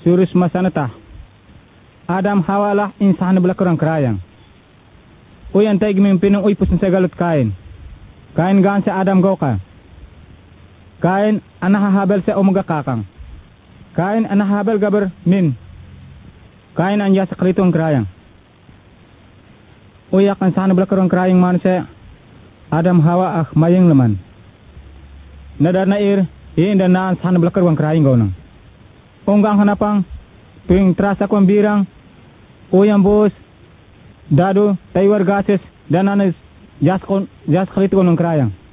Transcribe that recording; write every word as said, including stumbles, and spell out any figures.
surus masanata. Adam hawalah insan belakurang kerayang. Uyan tay gimimpinong uy pusin sa galut kain. Kain gaan sa Adam goka. Kain anahahabel sa umaga kakang. Kain anahahabel gaber min. Kain anja sa kritong kerayang. Uyak ang sana belakurang kerayang man sa Adam hawa ah mayang laman. Nadar na ir, iin dan naan sana belakurang kerayang gaunang. Unggang hanapang, tuwing trasa kong birang, uyang bus, dado, taywar gases, dan anas, jas kalito ko ng krayang.